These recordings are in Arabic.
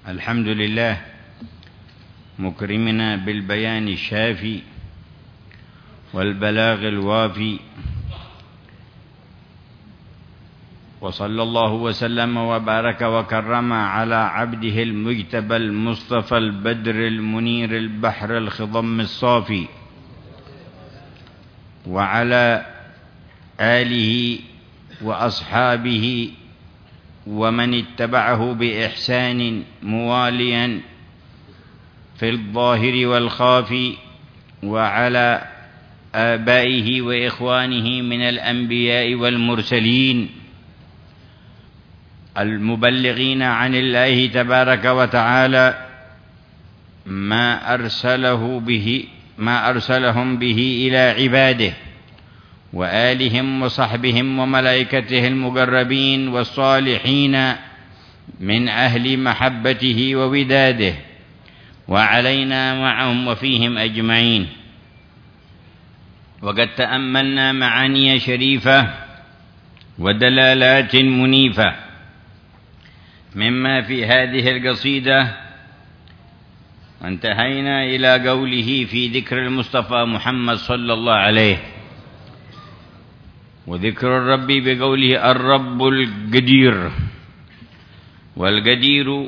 الحمد لله مكرمنا بالبيان الشافي والبلاغ الوافي، وصلى الله وسلم وبارك وكرم على عبده المجتبى المصطفى البدر المنير البحر الخضم الصافي، وعلى آله وأصحابه ومن اتبعه بإحسان مواليا في الظاهر والخافي، وعلى آبائه وإخوانه من الأنبياء والمرسلين المبلغين عن الله تبارك وتعالى ما أرسلهم به إلى عباده، وآلهم وصحبهم وملائكته المقربين والصالحين من أهل محبته ووداده، وعلينا معهم وفيهم أجمعين. وقد تأملنا معاني شريفة ودلالات منيفة مما في هذه القصيدة، وانتهينا إلى قوله في ذكر المصطفى محمد صلى الله عليه، وذكر الرب بقوله الرب القدير. والقدير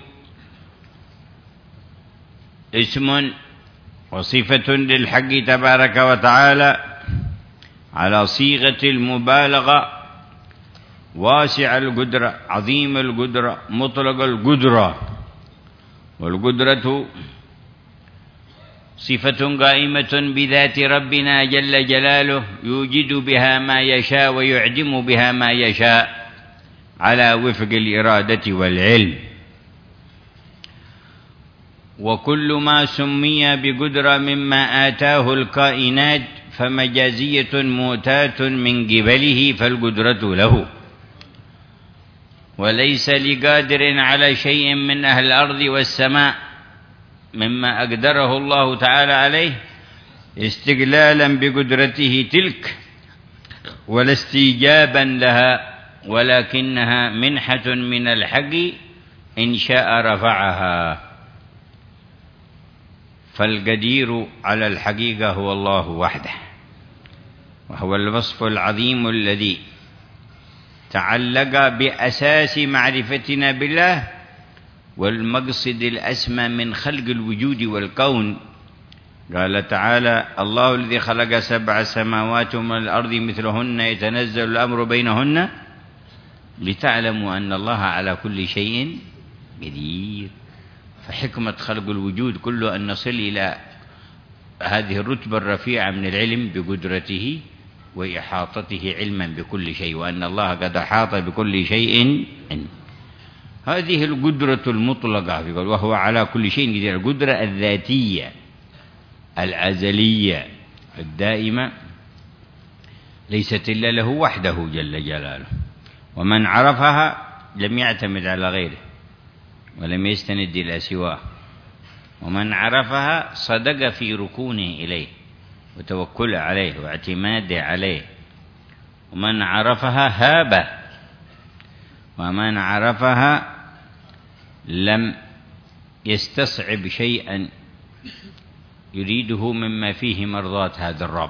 اسم وصفة للحق تبارك وتعالى على صيغة المبالغة، واسع القدرة، عظيم القدرة، مطلق القدرة. والقدرة صفة قائمة بذات ربنا جل جلاله، يوجد بها ما يشاء ويعدم بها ما يشاء على وفق الإرادة والعلم. وكل ما سمي بقدرة مما آتاه الكائنات فمجازية مؤتاة من قبله، فالقدرة له، وليس لقادر على شيء من أهل الأرض والسماء مما أقدره الله تعالى عليه استقلالا بقدرته تلك ولا استيجابا لها، ولكنها منحة من الحق إن شاء رفعها. فالقدير على الحقيقة هو الله وحده، وهو الوصف العظيم الذي تعلق بأساس معرفتنا بالله والمقصد الأسمى من خلق الوجود والكون. قال تعالى: الله الذي خلق 7 سماوات ومن الأرض مثلهن يتنزل الأمر بينهن لتعلموا أن الله على كل شيء قدير. فحكمة خلق الوجود كله أن نصل إلى هذه الرتبة الرفيعة من العلم بقدرته وإحاطته علما بكل شيء، وأن الله قد أحاط بكل شيء علما. هذه القدرة المطلقة، وهو على كل شيء قدير، القدرة الذاتية الأزلية الدائمة ليست إلا له وحده جل جلاله، ومن عرفها لم يعتمد على غيره ولم يستند إلى سواه، ومن عرفها صدق في ركونه إليه وتوكله عليه واعتماده عليه، ومن عرفها هابه، ومن عرفها لم يستصعب شيئا يريده مما فيه مرضاة هذا الرب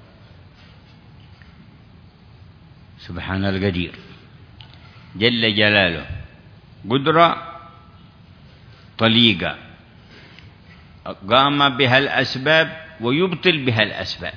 سبحان القدير جل جلاله. قدرة طليقة قام بها الأسباب ويبطل بها الأسباب.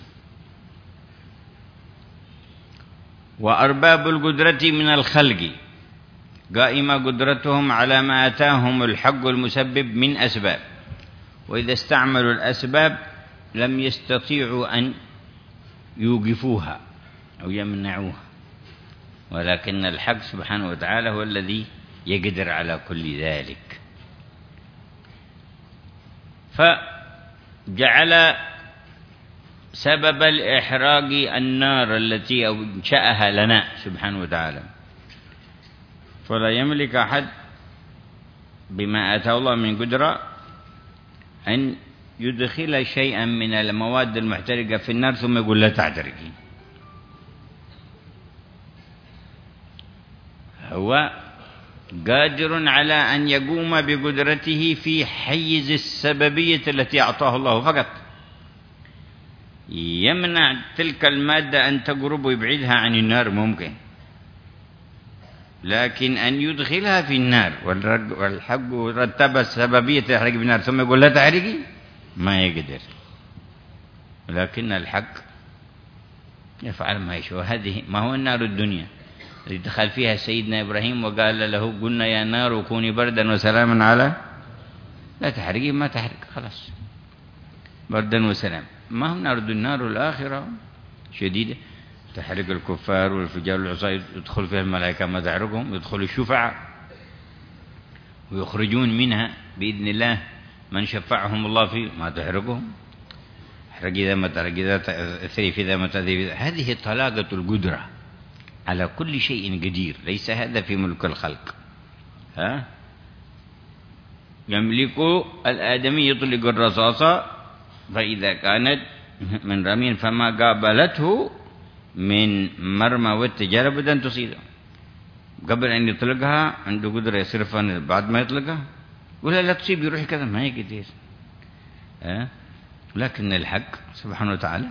وأرباب القدرة من الخلق قائمة قدرتهم على ما أتاهم الحق المسبب من أسباب، وإذا استعملوا الأسباب لم يستطيعوا أن يوقفوها أو يمنعوها، ولكن الحق سبحانه وتعالى هو الذي يقدر على كل ذلك. فجعل سبب الإحراق النار التي أنشأها لنا سبحانه وتعالى، فلا يملك أحد بما آتاه الله من قدرة أن يدخل شيئا من المواد المحترقة في النار ثم يقول لا تعترقين. هو قادر على أن يقوم بقدرته في حيز السببية التي أعطاه الله فقط. يمنع تلك المادة أن تقرب ويبعدها عن النار ممكن، لكن أن يدخلها في النار والحق رتب السببية تحرق بالنار ثم يقول لا تحرقي، ما يقدر. لكن الحق يفعل ما يشاء. هذه ما هو النار الدنيا اللي دخل فيها سيدنا إبراهيم وقال له قلنا يا نار كوني بردا وسلاما على، لا تحرقي، ما تحرق خلاص، بردا وسلام. ما هو نار الدنيا، نار الآخرة شديدة تحرق الكفار والفجار والعصاة، يدخل فيها الملائكة ما تحرقهم، يدخل الشفعاء ويخرجون منها بإذن الله من شفعهم الله فيه ما تحرقهم. احرق إذا ما تحرق، إذا ثريف إذا ما تثريف. هذه طلاقة القدرة على كل شيء قدير، ليس هذا في ملك الخلق. يملك الآدمي يطلق الرصاصة فإذا كانت من رمي فما قابلته من مرمى والتجارة بدأ أن تصيبه. قبل أن يطلقها عنده قدرة يصرفها، بعد ما يطلقها ولا لا تصيب يروح كذا، ما يقدر. لكن الحق سبحانه وتعالى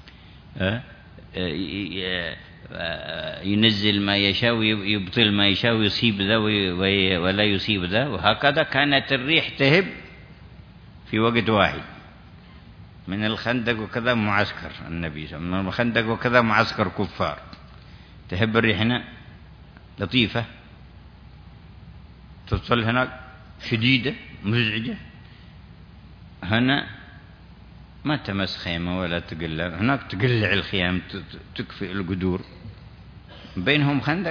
ينزل ما يشاء ويبطل ما يشاء ويصيب ذا ولا يصيب ذا. وهكذا كانت الريح تهب في وقت واحد. من الخندق وكذا معسكر النبي صلى الله عليه وسلم، من الخندق وكذا معسكر كفار، تهب الريح هنا لطيفة تصل هناك شديدة مزعجة، هنا ما تمس خيمة ولا تقلع، هناك تقلع الخيام تكفئ القدور، بينهم خندق.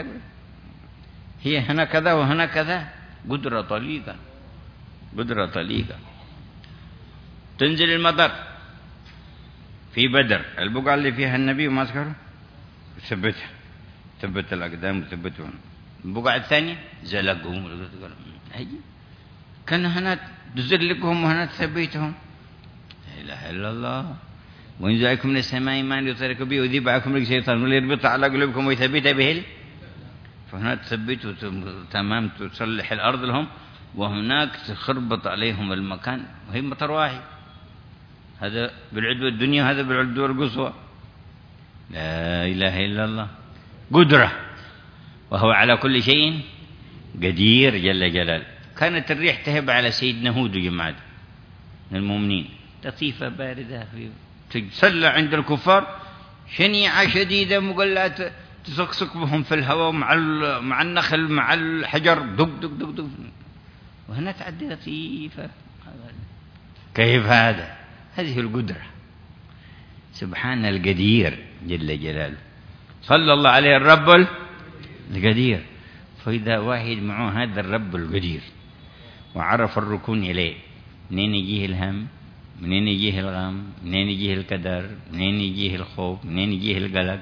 هي هنا كذا وهنا كذا، قدرة طليقة، قدرة طليقة. تنزل المطر في بدر، البقعة اللي فيها النبي وما أذكره ثبتها، ثبت الأقدام وثبتهم. البقعة الثانية زلقهم، كان هنا تزلقهم وهنا تثبتهم. لا إله إلا الله. وينزعكم من السماء ماء ليطهركم به ويذيبعكم رجس الشيطان وليربط على قلوبكم ويثبت به. فهنا تثبتوا تمام، تصلح الأرض لهم، وهناك تخربط عليهم المكان، وهي مطر واحد، هذا بالعدوى الدنيا وهذا بالعدوى القصوى. لا إله إلا الله. قدرة، وهو على كل شيء قدير جل جلاله. كانت الريح تهب على سيدنا هود وجماعة من المؤمنين، لطيفة باردة تتسلى عند الكفار، شنيعة شديدة مقلات تسقسق بهم في الهواء مع النخل مع الحجر، دق دق دق دق، وهنا تعدي لطيفة. كيف هذا؟ هذه القدرة، سبحان القدير جل جلاله. صلى الله عليه الرب القدير. فإذا واحد معه هذا الرب القدير وعرف الركون إليه، منين يجيه الهم، منين يجيه الغم، منين يجيه الكدر، منين يجيه الخوف، منين يجيه القلق،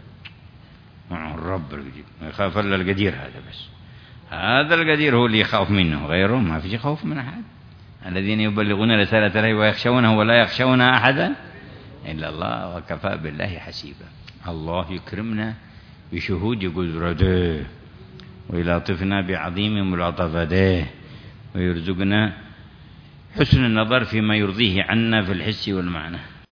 معه الرب القدير. ما يخاف إلا القدير هذا بس. هذا القدير هو اللي يخاف منه، غيره ما في خوف من أحد. الذين يبلغون رسالة الله ويخشونه ولا يخشون أحدا إلا الله وكفى بالله حسيبا. الله يكرمنا بشهود قدرته ويلاطفنا بعظيم ملاطفته ويرزقنا حسن النظر فيما يرضيه عنا في الحس والمعنى.